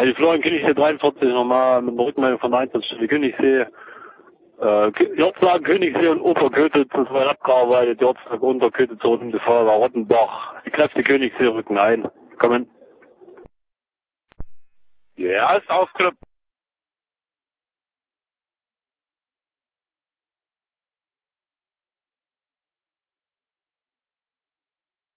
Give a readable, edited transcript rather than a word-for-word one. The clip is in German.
die Florian Königssee 43 nochmal mit einer Rückmeldung von der Einsatzstelle Königssee. Jortslagen Königssee und Oberkötitz, das war abgearbeitet, Jortslag unter Kötitz und die Feuerwehr Rottenbach. Die Kräfte Königssee rücken ein. Kommen. Ja, ist aufgeklappt.